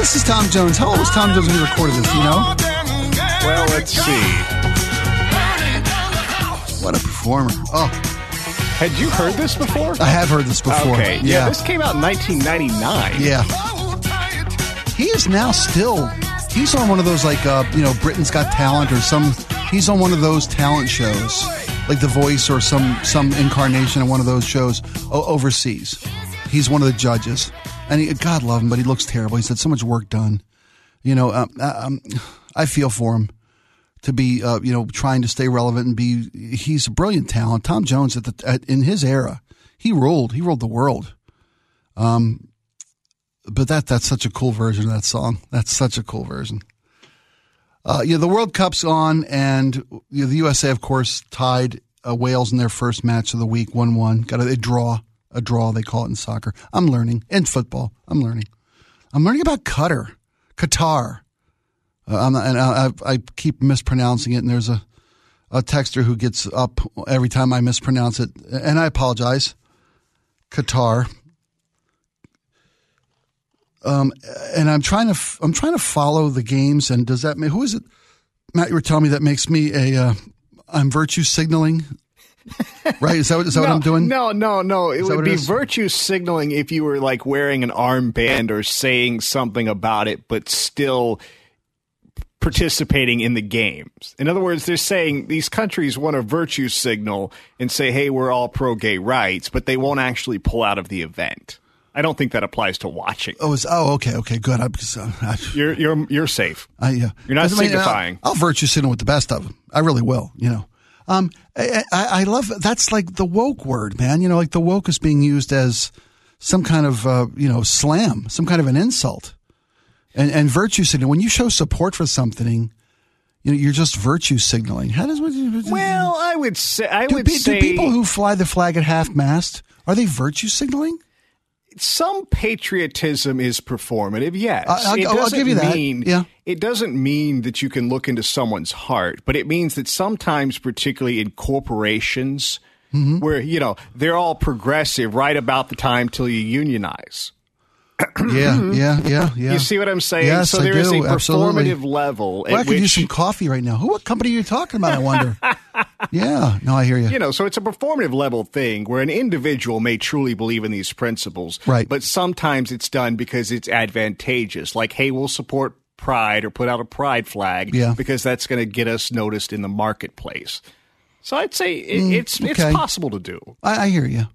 This is Tom Jones. How old was Tom Jones when he recorded this, you know? Well, let's see. What a performer. Oh. Had you heard this before? I have heard this before. Okay. Yeah, this came out in 1999. Yeah. He is now still, he's on one of those like, Britain's Got Talent or he's on one of those talent shows, like The Voice or some incarnation of one of those shows overseas. He's one of the judges. And God love him, but he looks terrible. He's had so much work done. I feel for him to be, trying to stay relevant and he's a brilliant talent. Tom Jones in his era, he ruled the world. But that's such a cool version of that song. That's such a cool version. The World Cup's on, and the USA, of course, tied Wales in their first match of the week, 1-1. Got a draw, they call it in soccer. I'm learning. In football, I'm learning. I'm learning about Qatar. I keep mispronouncing it, and there's a texter who gets up every time I mispronounce it, and I apologize. Qatar. And I'm trying to follow the games. And does that mean, who is it, Matt? You were telling me that makes me I'm virtue signaling, right? Is that what I'm doing? No. It would be virtue signaling if you were like wearing an armband or saying something about it, but still participating in the games. In other words, they're saying these countries want to virtue signal and say, hey, we're all pro-gay rights, but they won't actually pull out of the event. I don't think that applies to watching. Okay, good. You're safe. You're not signifying. I'll virtue signal with the best of them. I really will. I love that's like the woke word, man. Like the woke is being used as some kind of slam, some kind of an insult, and virtue signaling. When you show support for something, you're just virtue signaling. Well, I would say do people who fly the flag at half-mast, are they virtue signaling? Some patriotism is performative, yes. I'll give you that. It doesn't mean that you can look into someone's heart, but it means that sometimes, particularly in corporations, where, they're all progressive right about the time till you unionize. Yeah. You see what I'm saying? Yes, so there is a performative absolutely. level. Well, I could use some coffee right now. What company are you talking about, I wonder? Yeah. No, I hear you. So it's a performative level thing where an individual may truly believe in these principles. Right. But sometimes it's done because it's advantageous. Like, hey, we'll support Pride or put out a Pride flag because that's going to get us noticed in the marketplace. So I'd say it's possible to do. I hear you.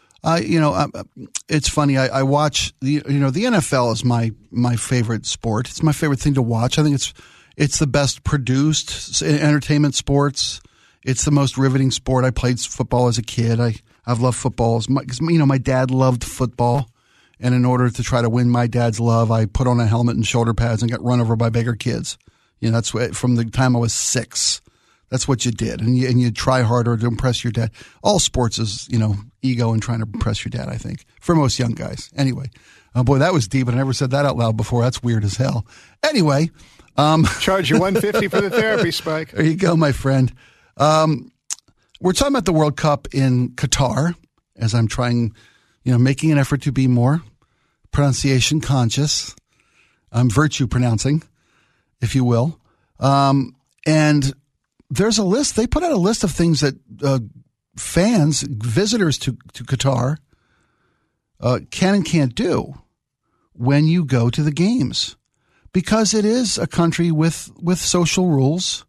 It's funny. I watch the NFL is my favorite sport. It's my favorite thing to watch. I think it's the best produced entertainment sports. It's the most riveting sport. I played football as a kid. I've loved football. My dad loved football. And in order to try to win my dad's love, I put on a helmet and shoulder pads and got run over by bigger kids. That's from the time I was 6. That's what you did. And you try harder to impress your dad. All sports is, ego and trying to impress your dad, I think, for most young guys. Anyway, boy, that was deep. I never said that out loud before. That's weird as hell. Anyway. Charge you $150 for the therapy, Spike. There you go, my friend. We're talking about the World Cup in Qatar, as I'm trying, making an effort to be more pronunciation conscious. I'm virtue pronouncing, if you will. And there's a list. They put out a list of things that visitors to Qatar can and can't do when you go to the games, because it is a country with social rules,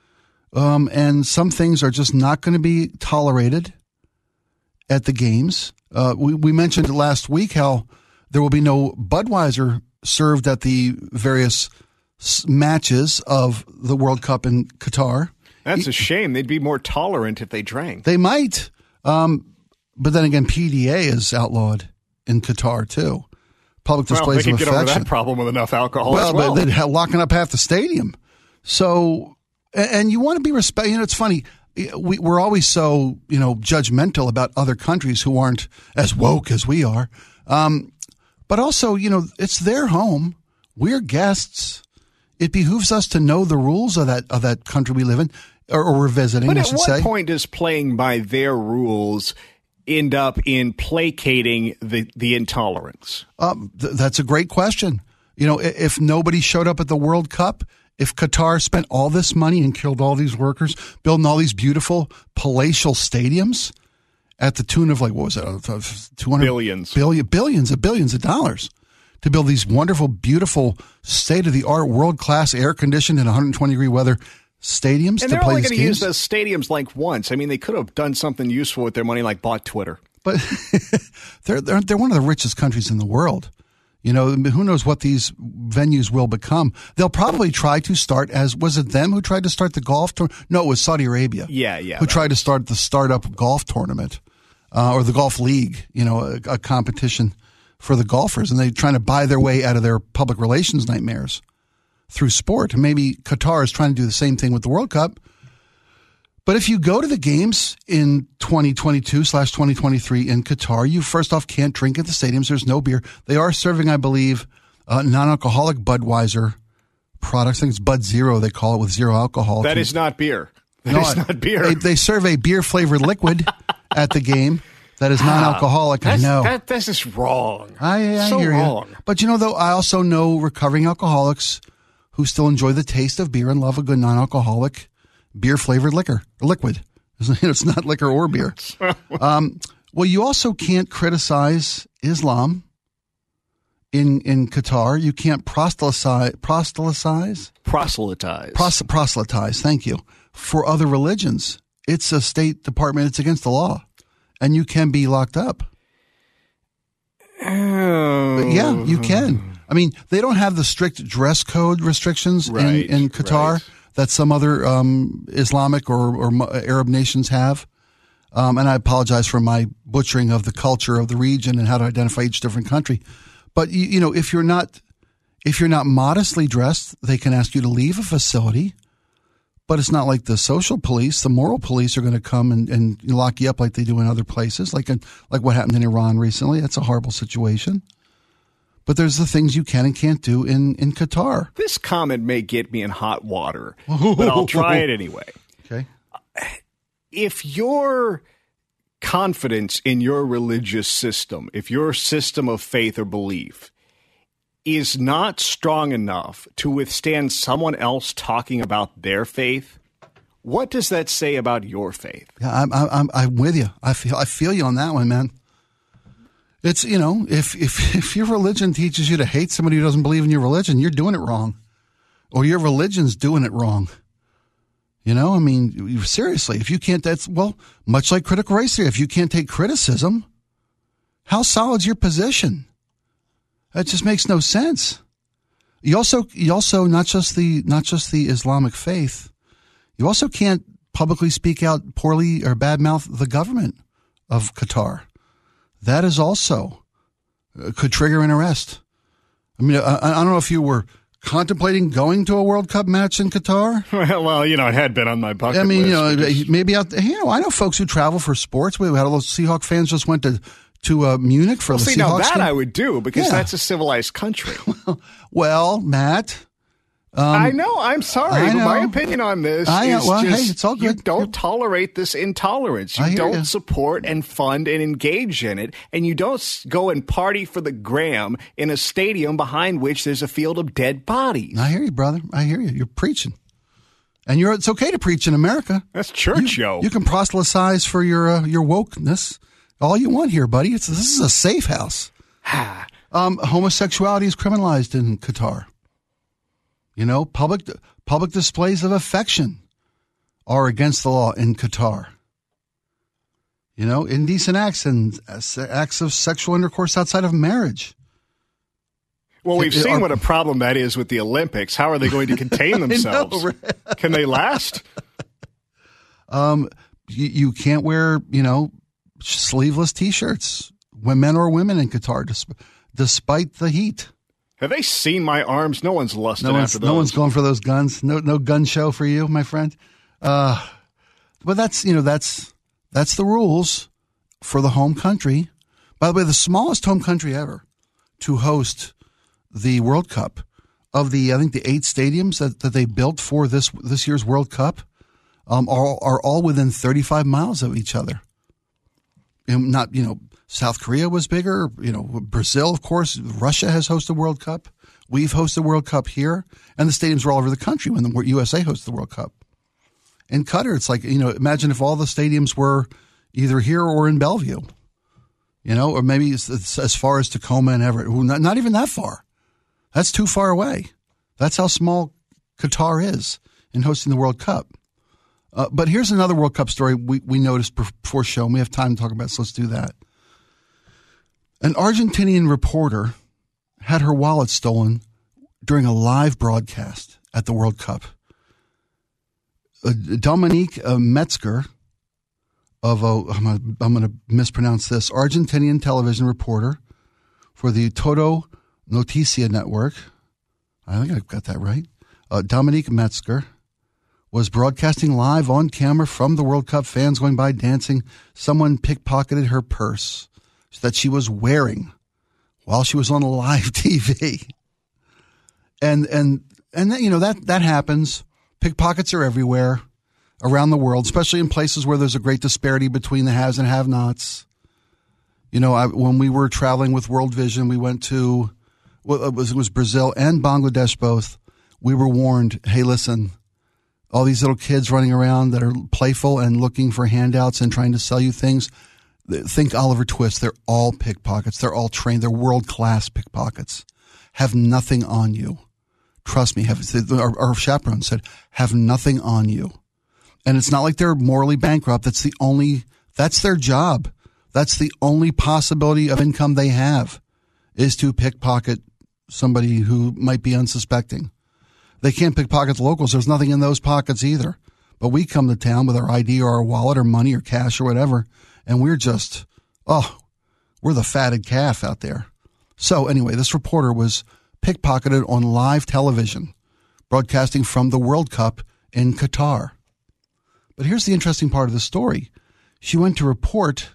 and some things are just not going to be tolerated at the games. We mentioned last week how there will be no Budweiser served at the various matches of the World Cup in Qatar. That's a shame. They'd be more tolerant if they drank. They might. But then again, PDA is outlawed in Qatar, too. Public displays of affection. They could get over that problem with enough alcohol as well. But they're locking up half the stadium. So, and you want to be respectful. It's funny. We're always so, judgmental about other countries who aren't as woke as we are. But also, it's their home. We're guests. It behooves us to know the rules of that country we live in. Or we're visiting, I should say. But at what point does playing by their rules end up in placating the intolerance? That's a great question. You know, if nobody showed up at the World Cup, if Qatar spent all this money and killed all these workers, building all these beautiful palatial stadiums at the tune of, like, what was it, 200 billions of dollars to build these wonderful, beautiful, state-of-the-art, world-class, air-conditioned and 120-degree weather stadiums and to play these games. And they're only going to use those stadiums like once. I mean, they could have done something useful with their money, like bought Twitter. But they're one of the richest countries in the world. You know, who knows what these venues will become. They'll probably try to start was it them who tried to start the golf tournament? No, it was Saudi Arabia. Yeah. Who tried to start the startup golf tournament or the golf league, you know, a competition for the golfers. And they're trying to buy their way out of their public relations nightmares through sport. And maybe Qatar is trying to do the same thing with the World Cup. But if you go to the games in 2022/2023 in Qatar, you first off can't drink at the stadiums. There's no beer. They are serving, I believe, non-alcoholic Budweiser products. I think it's Bud Zero, they call it, with zero alcohol. That is not beer. That is not beer. They serve a beer-flavored liquid at the game that is non-alcoholic. I know. This is wrong. I so hear wrong. You. But, you know, though, I also know recovering alcoholics who still enjoy the taste of beer and love a good non-alcoholic beer-flavored liquid. It's not liquor or beer. Well, you also can't criticize Islam in Qatar. You can't proselytize. Thank you. For other religions. It's a State Department. It's against the law. And you can be locked up. Oh. Yeah, you can. I mean, they don't have the strict dress code restrictions in Qatar. Right. That some other Islamic or Arab nations have. And I apologize for my butchering of the culture of the region and how to identify each different country. But, you know, if you're not modestly dressed, they can ask you to leave a facility. But it's not like the social police. The moral police are going to come and lock you up like they do in other places, like what happened in Iran recently. That's a horrible situation. But there's the things you can and can't do in Qatar. This comment may get me in hot water, but I'll try it anyway. Okay. If your confidence in your religious system, if your system of faith or belief is not strong enough to withstand someone else talking about their faith, what does that say about your faith? Yeah, I'm with you. I feel you on that one, man. It's, you know, if your religion teaches you to hate somebody who doesn't believe in your religion, you're doing it wrong. Or your religion's doing it wrong. You know, I mean, seriously, if you can't, much like critical race theory, if you can't take criticism, how solid's your position? That just makes no sense. You also not just the Islamic faith, you also can't publicly speak out poorly or badmouth the government of Qatar. That is also could trigger an arrest. I mean, I don't know if you were contemplating going to a World Cup match in Qatar. Well, you know, it had been on my bucket list. I mean, you know, maybe out there, you know, I know folks who travel for sports. We had all those Seahawk fans just went to Munich for the Seahawks. Now that game. I would do because that's a civilized country. Well, Matt. I know. I'm sorry. But my opinion on this is it's all good. You don't tolerate this intolerance. You don't support and fund and engage in it. And you don't go and party for the gram in a stadium behind which there's a field of dead bodies. I hear you, brother. I hear you. You're preaching. And it's okay to preach in America. That's church, yo. You can proselytize for your wokeness all you want here, buddy. This is a safe house. Homosexuality is criminalized in Qatar. You know, public displays of affection are against the law in Qatar. You know, indecent acts and acts of sexual intercourse outside of marriage. Well, we've seen what a problem that is with the Olympics. How are they going to contain themselves? Know, right? Can they last? You can't wear, you know, sleeveless T-shirts, men or women in Qatar, despite the heat. Have they seen my arms? No one's lusted after those. No one's going for those guns. No gun show for you, my friend. But that's the rules for the home country. By the way, the smallest home country ever to host the World Cup of the 8 stadiums that they built for this year's World Cup are all within 35 miles of each other. And not, you know, South Korea was bigger, you know, Brazil, of course, Russia has hosted World Cup. We've hosted the World Cup here, and the stadiums were all over the country when the USA hosted the World Cup. In Qatar, it's like, imagine if all the stadiums were either here or in Bellevue, or maybe it's as far as Tacoma and Everett. Not even that far. That's too far away. That's how small Qatar is in hosting the World Cup. But here's another World Cup story we noticed before show, and we have time to talk about it, so let's do that. An Argentinian reporter had her wallet stolen during a live broadcast at the World Cup. Dominique Metzger of I'm going to mispronounce this, Argentinian television reporter for the Todo Noticia network. I think I've got that right. Dominique Metzger was broadcasting live on camera from the World Cup, fans going by dancing. Someone pickpocketed her purse that she was wearing while she was on live TV. And that happens. Pickpockets are everywhere around the world, especially in places where there's a great disparity between the haves and have-nots. When we were traveling with World Vision, we went to, it was Brazil and Bangladesh both. We were warned, hey, listen, all these little kids running around that are playful and looking for handouts and trying to sell you things, think Oliver Twist. They're all pickpockets. They're all trained. They're world-class pickpockets. Have nothing on you. Trust me. Our chaperone said, have nothing on you. And it's not like they're morally bankrupt. That's their job. That's the only possibility of income they have, is to pickpocket somebody who might be unsuspecting. They can't pickpocket the locals. There's nothing in those pockets either. But we come to town with our ID or our wallet or money or cash or whatever, and we're just, we're the fatted calf out there. So anyway, this reporter was pickpocketed on live television, broadcasting from the World Cup in Qatar. But here's the interesting part of the story. She went to report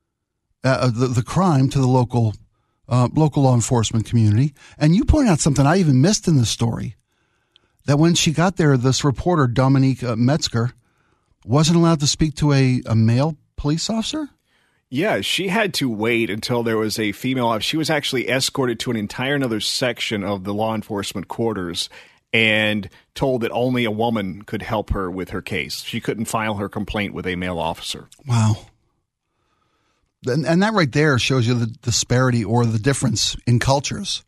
the crime to the local law enforcement community. And you point out something I even missed in the story, that when she got there, this reporter, Dominique Metzger, wasn't allowed to speak to a male police officer? Yeah, she had to wait until there was a female. She was actually escorted to an entire another section of the law enforcement quarters and told that only a woman could help her with her case. She couldn't file her complaint with a male officer. Wow. And that right there shows you the disparity or the difference in cultures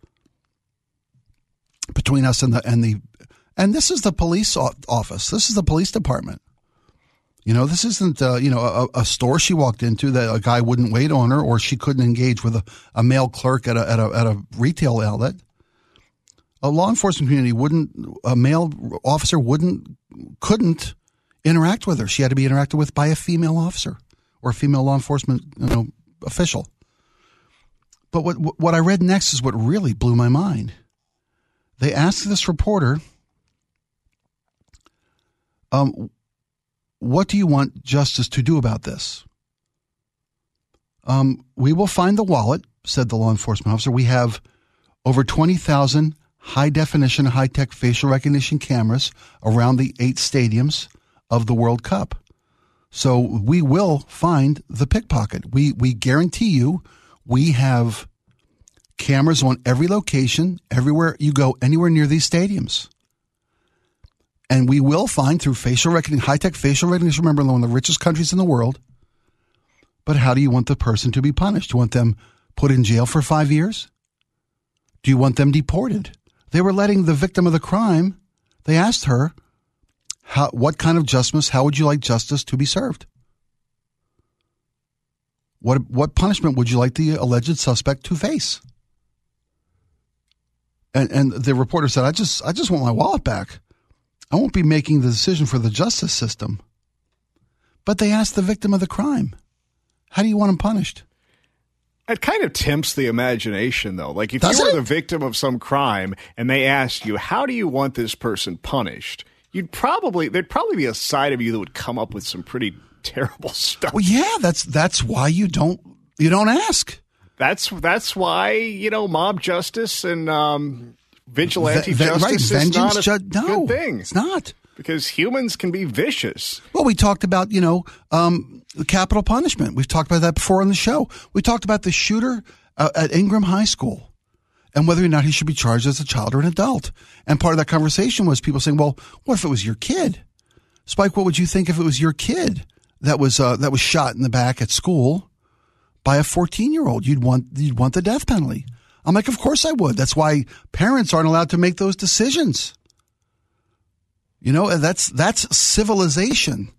between us and this is the police office. This is the police department. This isn't, a store she walked into that a guy wouldn't wait on her, or she couldn't engage with a male clerk at a retail outlet. A law enforcement community a male officer couldn't interact with her. She had to be interacted with by a female officer or a female law enforcement, official. But what I read next is what really blew my mind. They asked this reporter, what do you want justice to do about this? We will find the wallet, said the law enforcement officer. We have over 20,000 high-definition, high-tech facial recognition cameras around the 8 stadiums of the World Cup. So we will find the pickpocket. We guarantee you we have cameras on every location, everywhere you go, anywhere near these stadiums. And we will find through facial recognition, high-tech facial recognition, remember, one of the richest countries in the world. But how do you want the person to be punished? Do you want them put in jail for 5 years? Do you want them deported? They were letting the victim of the crime, they asked her, what kind of justice, how would you like justice to be served? What punishment would you like the alleged suspect to face? And the reporter said, I just want my wallet back. I won't be making the decision for the justice system. But they asked the victim of the crime, how do you want him punished? It kind of tempts the imagination, though. Like, if you were the victim of some crime and they asked you, how do you want this person punished? There'd probably be a side of you that would come up with some pretty terrible stuff. Well, yeah, that's why you don't ask. That's why, mob justice and vigilante justice is not a good thing. It's not. Because humans can be vicious. Well, we talked about, capital punishment. We've talked about that before on the show. We talked about the shooter at Ingram High School. and whether or not he should be charged as a child or an adult. And part of that conversation was people saying, well, what if it was your kid? Spike, what would you think if it was your kid that was shot in the back at school by a 14-year-old? You'd want the death penalty. I'm like, of course I would. That's why parents aren't allowed to make those decisions. You know, that's civilization.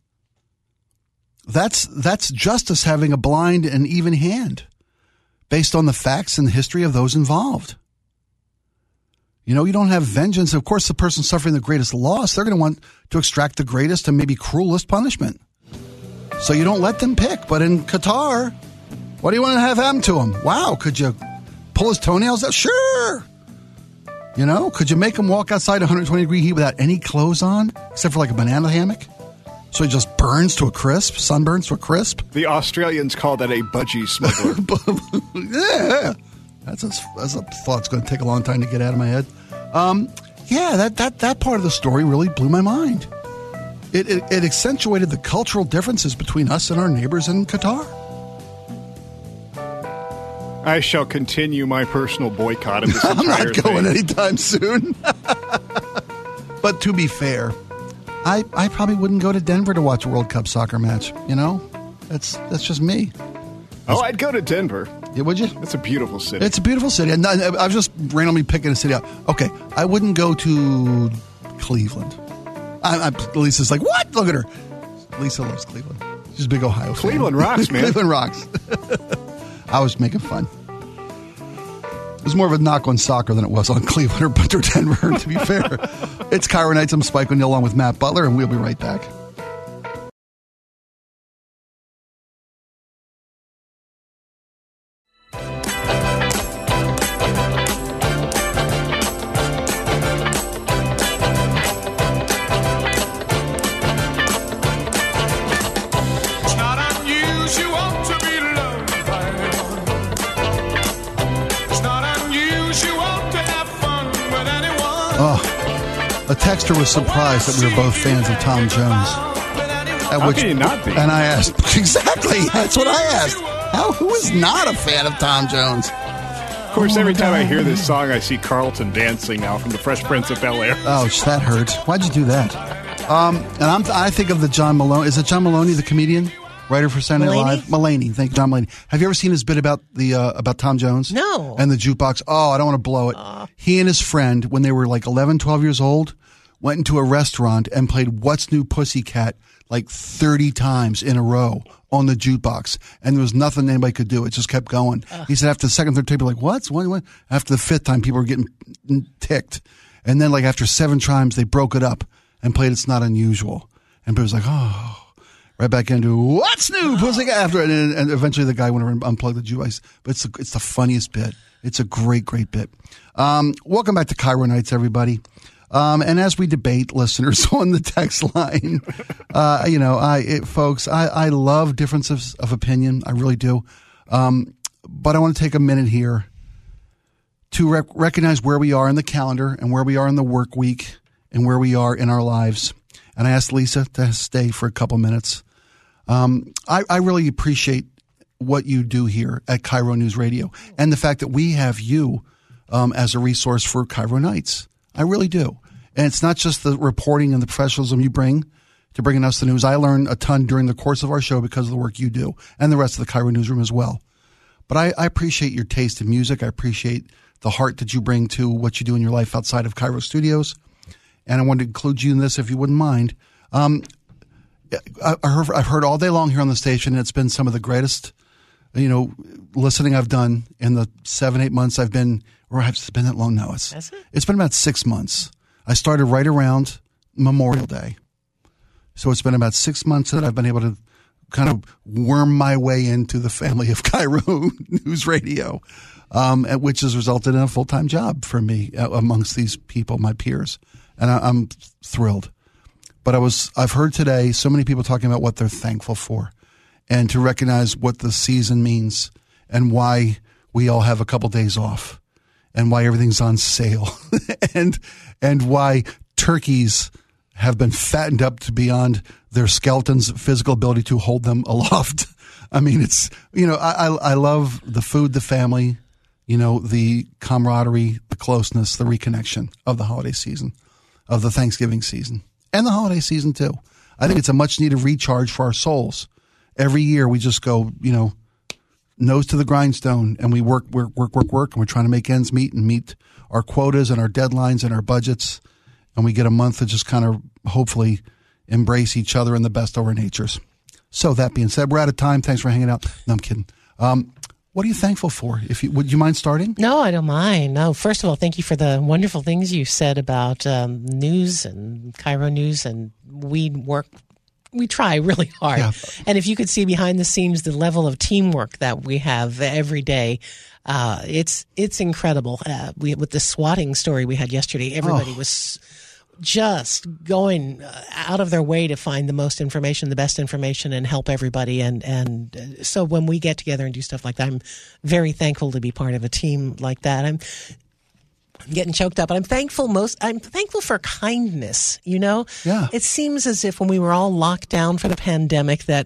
That's justice having a blind and even hand based on the facts and the history of those involved. You know, you don't have vengeance. Of course, the person suffering the greatest loss, they're going to want to extract the greatest and maybe cruelest punishment. So you don't let them pick. But in Qatar, what do you want to have happen to him? Wow, could you pull his toenails out? Sure. You know, could you make him walk outside 120-degree heat without any clothes on, except for like a banana hammock? So he just burns to a crisp, sunburns to a crisp? The Australians call that a budgie smuggler. Yeah. That's a thought that's going to take a long time to get out of my head. That part of the story really blew my mind. It accentuated the cultural differences between us and our neighbors in Qatar. I shall continue my personal boycott of this entire I'm not going thing. anytime soon. But to be fair, I probably wouldn't go to Denver to watch a World Cup soccer match. You know, that's just me. I'd go to Denver. Yeah, would you? It's a beautiful city. It's a beautiful city. And I was just randomly picking a city out. Okay, I wouldn't go to Cleveland. Lisa's like, what? Look at her. Lisa loves Cleveland. She's a big Ohio fan. Cleveland rocks, man. Cleveland rocks. I was making fun. It was more of a knock on soccer than it was on Cleveland or Denver, to be fair. It's KIRO Nights. I'm Spike O'Neill along with Matt Butler, and we'll be right back. A texter was surprised that we were both fans of Tom Jones. How can you not be? And I asked, exactly, that's what I asked. Who is not a fan of Tom Jones? Of course, every time I hear this song, I see Carlton dancing now from the Fresh Prince of Bel-Air. Oh, that hurt. Why'd you do that? And I think of the John Maloney. Is it John Maloney, the comedian? Writer for Saturday Night Live? Mulaney. Thank you, John Mulaney. Have you ever seen his bit about about Tom Jones? No. And the jukebox? Oh, I don't want to blow it. He and his friend, when they were like 11, 12 years old, went into a restaurant and played What's New Pussycat like 30 times in a row on the jukebox. And there was nothing anybody could do. It just kept going. He said after the second, third tape, like, what? After the fifth time, people were getting ticked. And then like after 7 times, they broke it up and played It's Not Unusual. And people was like, oh. Right back into What's New Pussycat after it. And eventually the guy went over and unplugged the jukebox. But it's the funniest bit. It's a great, great bit. Welcome back to KIRO Nights, everybody. And as we debate listeners on the text line, folks, I love differences of opinion. I really do. But I want to take a minute here to recognize where we are in the calendar and where we are in the work week and where we are in our lives. And I asked Lisa to stay for a couple minutes. I really appreciate what you do here at KIRO News Radio and the fact that we have you as a resource for KIRO Nights. I really do. And it's not just the reporting and the professionalism you bring to bringing us the news. I learn a ton during the course of our show because of the work you do and the rest of the KIRO newsroom as well. But I appreciate your taste in music. I appreciate the heart that you bring to what you do in your life outside of KIRO Studios. And I wanted to include you in this if you wouldn't mind. I've heard all day long here on the station, and it's been some of the greatest, listening I've done in the 7-8 months I've been, or has it been that long? No, it's been about 6 months. I started right around Memorial Day. So it's been about 6 months that I've been able to kind of worm my way into the family of KIRO News Radio, which has resulted in a full-time job for me amongst these people, my peers. And I'm thrilled. But I've heard today so many people talking about what they're thankful for and to recognize what the season means and why we all have a couple days off and why everything's on sale and why turkeys have been fattened up to beyond their skeletons' physical ability to hold them aloft. I mean, it's, I love the food, the family, the camaraderie, the closeness, the reconnection of the holiday season, of the Thanksgiving season, and the holiday season too. I think it's a much needed recharge for our souls. Every year we just go, nose to the grindstone, and we work, and we're trying to make ends meet and meet our quotas and our deadlines and our budgets, and we get a month to just kind of hopefully embrace each other in the best of our natures. So that being said, we're out of time. Thanks for hanging out. No, I'm kidding. What are you thankful for? Would you mind starting? No, I don't mind. No, first of all, thank you for the wonderful things you said about news and Cairo News, and we try really hard. Yeah. And if you could see behind the scenes the level of teamwork that we have every day, it's incredible. With the swatting story we had yesterday, everybody was just going out of their way to find the most information, the best information, and help everybody. And so when we get together and do stuff like that, I'm very thankful to be part of a team like that. I'm getting choked up, but I'm thankful for kindness, Yeah. It seems as if when we were all locked down for the pandemic that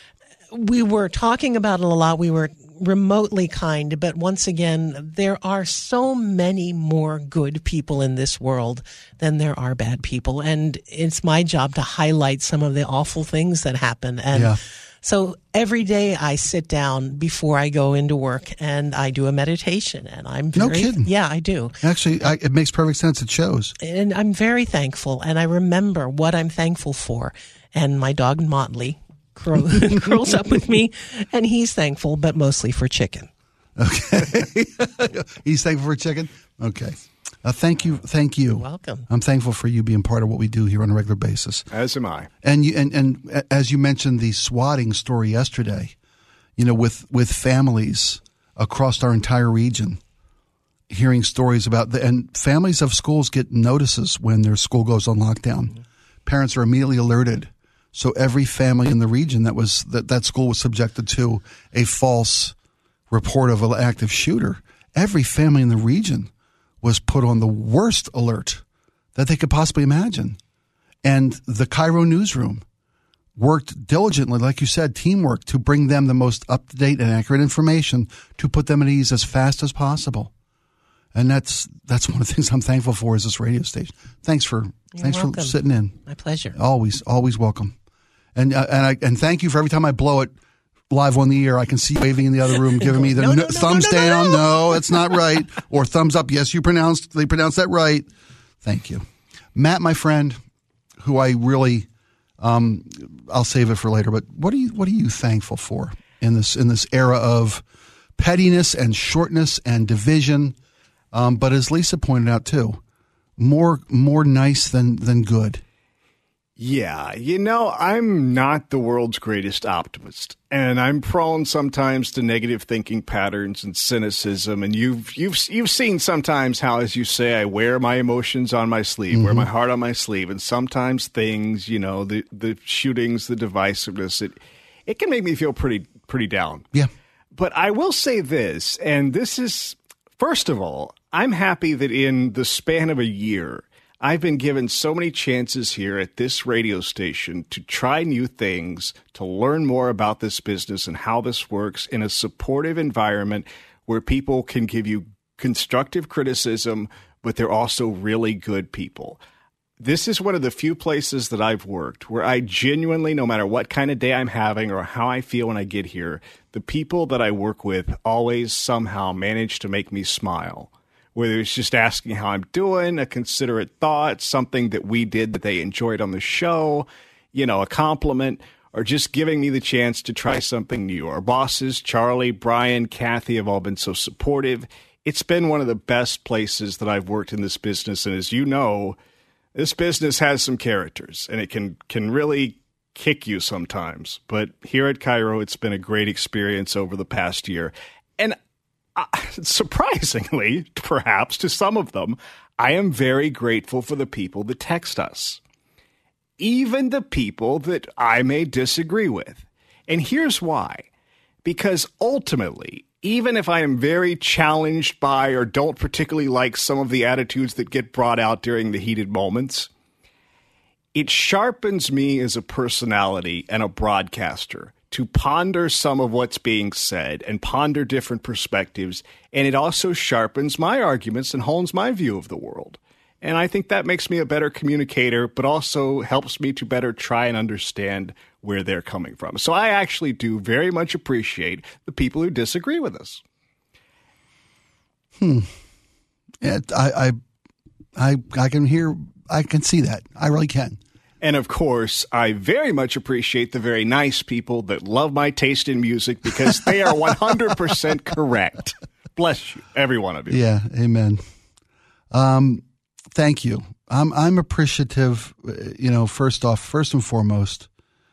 we were talking about it a lot. We were remotely kind, but once again, there are so many more good people in this world than there are bad people. And it's my job to highlight some of the awful things that happen. And so every day I sit down before I go into work and I do a meditation, and no kidding. Yeah, I do. Actually, it makes perfect sense. It shows. And I'm very thankful, and I remember what I'm thankful for. And my dog Motley curls up with me, and he's thankful, but mostly for chicken. Okay. He's thankful for chicken? Okay. Thank you. You're welcome. I'm thankful for you being part of what we do here on a regular basis. As am I. And as you mentioned the swatting story yesterday, with families across our entire region, hearing stories about and families of schools get notices when their school goes on lockdown. Mm-hmm. Parents are immediately alerted. So every family in the region that school was subjected to a false report of an active shooter, every family in the region was put on the worst alert that they could possibly imagine. And the Cairo newsroom worked diligently, like you said, teamwork, to bring them the most up-to-date and accurate information to put them at ease as fast as possible. And that's one of the things I'm thankful for is this radio station. Thanks for sitting in. My pleasure. Always welcome. And thank you for every time I blow it live on the air, I can see you waving in the other room, giving me the thumbs down. No, that's not right. Or thumbs up. Yes, they pronounced that right. Thank you. Matt, my friend, who I really, I'll save it for later, but what are you thankful for in this era of pettiness and shortness and division? But as Lisa pointed out too, more nice than good. Yeah, I'm not the world's greatest optimist, and I'm prone sometimes to negative thinking patterns and cynicism. And you've seen sometimes how, as you say, I wear my emotions on my sleeve, mm-hmm. wear my heart on my sleeve, and sometimes things, the shootings, the divisiveness, it can make me feel pretty down. Yeah. But I will say this, and this is, first of all, I'm happy that in the span of a year, I've been given so many chances here at this radio station to try new things, to learn more about this business and how this works in a supportive environment where people can give you constructive criticism, but they're also really good people. This is one of the few places that I've worked where I genuinely, no matter what kind of day I'm having or how I feel when I get here, the people that I work with always somehow manage to make me smile. Whether it's just asking how I'm doing, a considerate thought, something that we did that they enjoyed on the show, a compliment, or just giving me the chance to try something new. Our bosses, Charlie, Brian, Kathy, have all been so supportive. It's been one of the best places that I've worked in this business. And as you know, this business has some characters, and it can really kick you sometimes. But here at Cairo, it's been a great experience over the past year. And surprisingly, perhaps to some of them, I am very grateful for the people that text us, even the people that I may disagree with. And here's why. Because ultimately, even if I am very challenged by or don't particularly like some of the attitudes that get brought out during the heated moments, it sharpens me as a personality and a broadcaster to ponder some of what's being said and ponder different perspectives. And it also sharpens my arguments and hones my view of the world. And I think that makes me a better communicator, but also helps me to better try and understand where they're coming from. So I actually do very much appreciate the people who disagree with us. Yeah, I can see that. I really can. And of course, I very much appreciate the very nice people that love my taste in music because they are 100% correct. Bless you, every one of you. Yeah, amen. Thank you. I'm appreciative. First and foremost,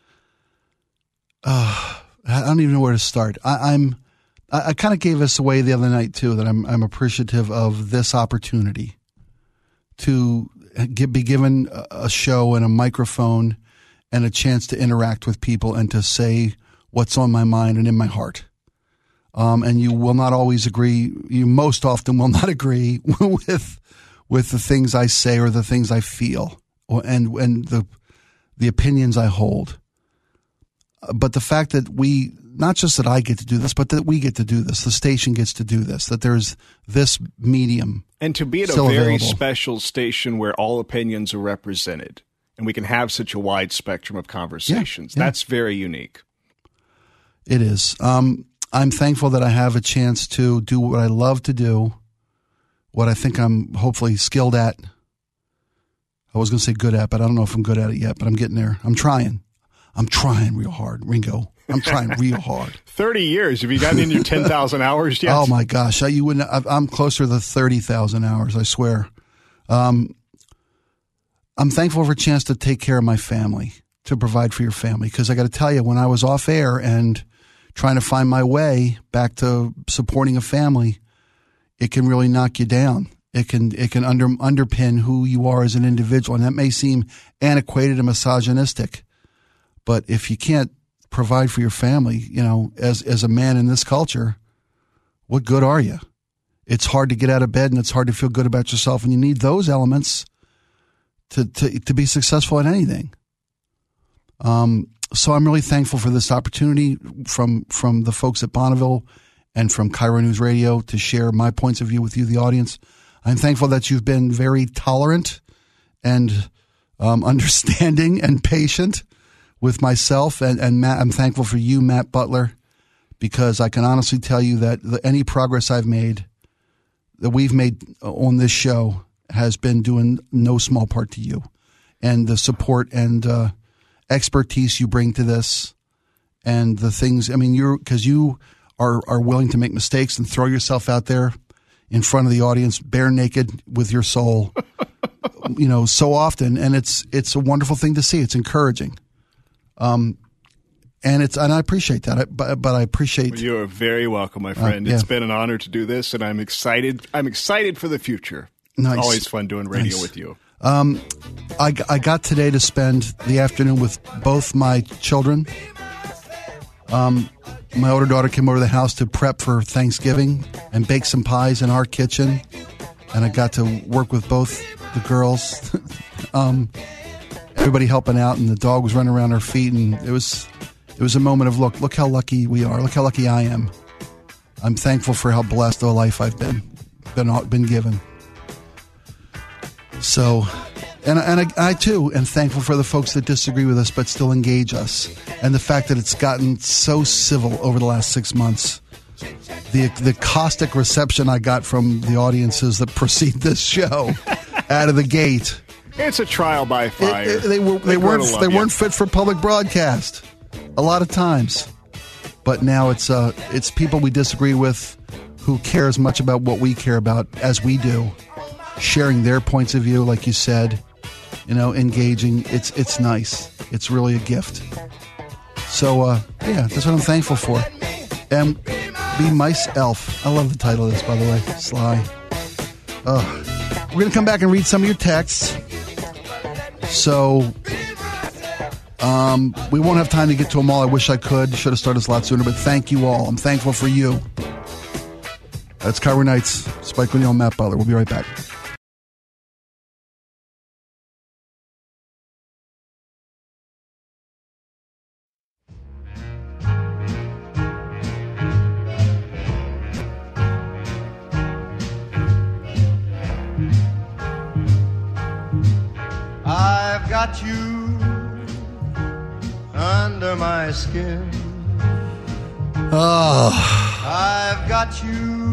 I don't even know where to start. I kind of gave this away the other night too. That I'm appreciative of this opportunity to be given a show and a microphone and a chance to interact with people and to say what's on my mind and in my heart. And you will not always agree. You most often will not agree with the things I say or the things I feel and the opinions I hold. But the fact that not just that I get to do this, but that we get to do this, the station gets to do this, that there's this medium. And to be at a very special station where all opinions are represented and we can have such a wide spectrum of conversations, that's very unique. It is. I'm thankful that I have a chance to do what I love to do, what I think I'm hopefully skilled at. I was going to say good at, but I don't know if I'm good at it yet, but I'm getting there. I'm trying real hard, Ringo. I'm trying real hard. 30 years. Have you gotten in your 10,000 hours yet? Oh my gosh. You wouldn't, I'm closer to 30,000 hours, I swear. I'm thankful for a chance to take care of my family, to provide for your family. Because I got to tell you, when I was off air and trying to find my way back to supporting a family, it can really knock you down. It can underpin who you are as an individual. And that may seem antiquated and misogynistic, but if you can't provide for your family, as a man in this culture, what good are you? It's hard to get out of bed and it's hard to feel good about yourself, and you need those elements to be successful at anything. So I'm really thankful for this opportunity from the folks at Bonneville and from Cairo News Radio to share my points of view with you, the audience. I'm thankful that you've been very tolerant and understanding and patient with myself and Matt. I'm thankful for you, Matt Butler, because I can honestly tell you that any progress that we've made on this show has been doing no small part to you, and the support and expertise you bring to this, and the things. I mean, because you are willing to make mistakes and throw yourself out there in front of the audience, bare naked with your soul, so often, and it's a wonderful thing to see. It's encouraging. And I appreciate that. But I appreciate. Well, you are very welcome, my friend. It's been an honor to do this, and I'm excited. I'm excited for the future. Nice. It's always fun doing radio with you. I got today to spend the afternoon with both my children. My older daughter came over to the house to prep for Thanksgiving and bake some pies in our kitchen, and I got to work with both the girls. Everybody helping out, and the dog was running around her feet, and it was a moment of look how lucky we are. Look how lucky I am. I'm thankful for how blessed of a life I've been given. So, and I too am thankful for the folks that disagree with us but still engage us, and the fact that it's gotten so civil over the last 6 months. The caustic reception I got from the audiences that precede this show out of the gate. It's a trial by fire. They weren't fit for public broadcast a lot of times, but now it's people we disagree with who care as much about what we care about as we do, sharing their points of view, like you said, engaging. It's nice. It's really a gift. So that's what I'm thankful for. And be myself. I love the title of this, by the way, Sly. We're gonna come back and read some of your texts. So we won't have time to get to them all. I wish I could. Should have started this a lot sooner, but thank you all. I'm thankful for you. That's Cairo Nights. Spike O'Neill and Matt Butler. We'll be right back. got you under my skin. Oh. I've got you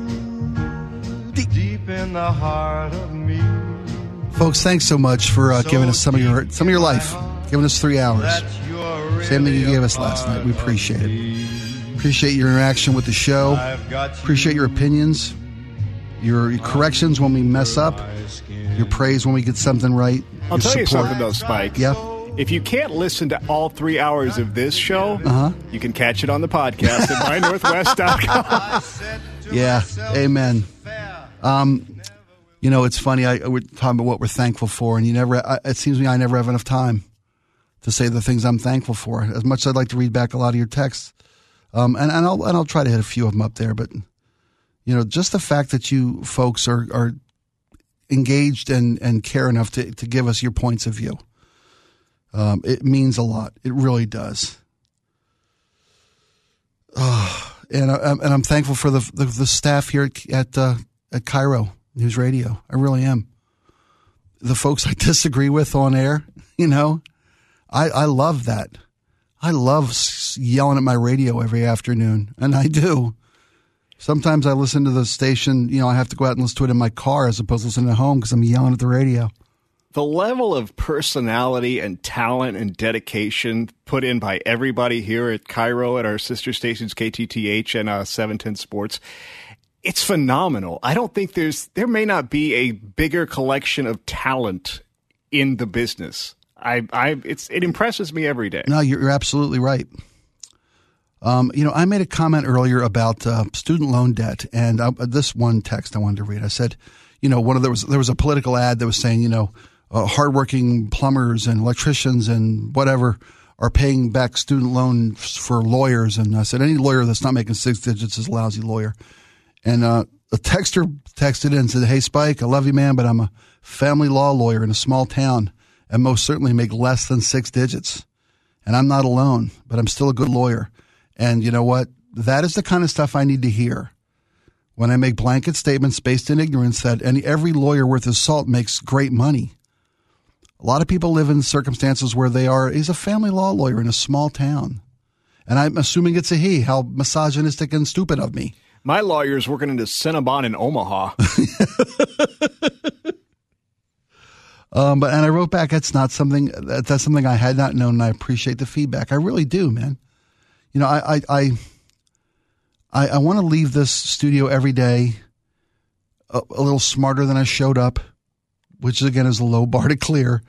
deep in the heart of me. Folks, thanks so much for giving us some of your life, giving us 3 hours. Same thing you gave us last night. We appreciate it. Appreciate your interaction with the show. Appreciate your opinions, your corrections when we mess up, your praise when we get something right. I'll tell you something though, Spike. Yeah. If you can't listen to all 3 hours of this show, you can catch it on the podcast at mynorthwest.com. Yeah, amen. It's funny. We're talking about what we're thankful for, and it seems to me I never have enough time to say the things I'm thankful for. As much as I'd like to read back a lot of your texts, and I'll try to hit a few of them up there. But just the fact that you folks are engaged and care enough to give us your points of view. It means a lot. It really does. And I'm thankful for the staff here at KIRO News Radio. I really am. The folks I disagree with on air, I love that. I love yelling at my radio every afternoon, and I do. Sometimes I listen to the station, I have to go out and listen to it in my car as opposed to listening at home because I'm yelling at the radio. The level of personality and talent and dedication put in by everybody here at KIRO, at our sister stations KTTH and 710 Sports, it's phenomenal. I don't think there may not be a bigger collection of talent in the business. It impresses me every day. No, you're absolutely right. I made a comment earlier about student loan debt, and this one text I wanted to read. I said, there was a political ad that was saying, hardworking plumbers and electricians and whatever are paying back student loans for lawyers. And I said, any lawyer that's not making 6 digits is a lousy lawyer. And a texter texted in and said, hey, Spike, I love you, man, but I'm a family law lawyer in a small town and most certainly make less than 6 digits. And I'm not alone, but I'm still a good lawyer. And you know what? That is the kind of stuff I need to hear when I make blanket statements based in ignorance that every lawyer worth his salt makes great money. A lot of people live in circumstances where he's a family law lawyer in a small town. And I'm assuming it's a he. How misogynistic and stupid of me. My lawyer's working into Cinnabon in Omaha. And I wrote back, that's something I had not known, and I appreciate the feedback. I really do, man. I want to leave this studio every day a little smarter than I showed up, which again is a low bar to clear.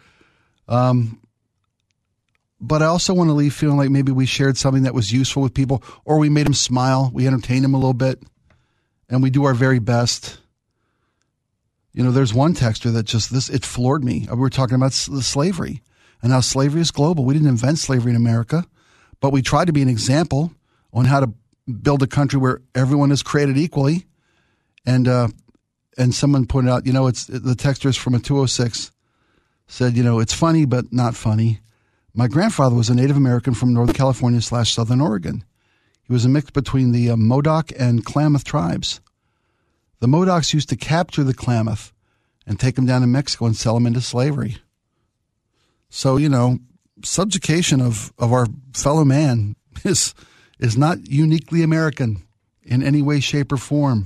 But I also want to leave feeling like maybe we shared something that was useful with people, or we made them smile, we entertained them a little bit, and we do our very best. There's one texter that it floored me. We were talking about slavery and how slavery is global. We didn't invent slavery in America, but we tried to be an example on how to build a country where everyone is created equally. And someone pointed out, the texter is from a 206, said, it's funny, but not funny. My grandfather was a Native American from Northern California / Southern Oregon. He was a mix between the Modoc and Klamath tribes. The Modocs used to capture the Klamath and take them down to Mexico and sell them into slavery. So, subjugation of our fellow man is not uniquely American in any way, shape, or form.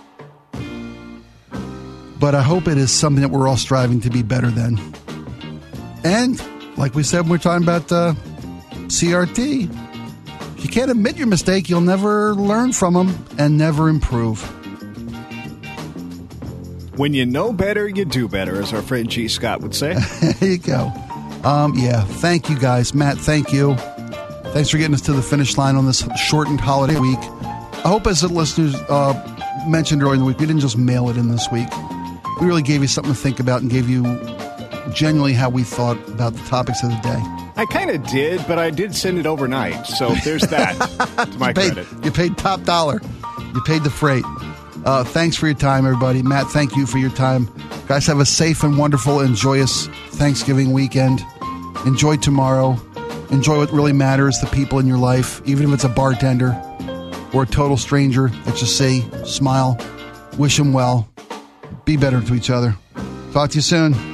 But I hope it is something that we're all striving to be better than. And like we said when we're talking about CRT, if you can't admit your mistake, you'll never learn from them and never improve. When you know better, you do better, as our friend G. Scott would say. There you go. Thank you guys. Matt, thank you. Thanks for getting us to the finish line on this shortened holiday week. I hope, as the listeners mentioned earlier in the week, we didn't just mail it in this week. We really gave you something to think about and gave you genuinely how we thought about the topics of the day. I kind of did, but I did send it overnight, so there's that to my credit. You paid top dollar. You paid the freight. Thanks for your time, everybody. Matt, thank you for your time. Guys, have a safe and wonderful and joyous Thanksgiving weekend. Enjoy tomorrow. Enjoy what really matters, the people in your life, even if it's a bartender or a total stranger that you see. Smile. Wish them well. Be better to each other. Talk to you soon.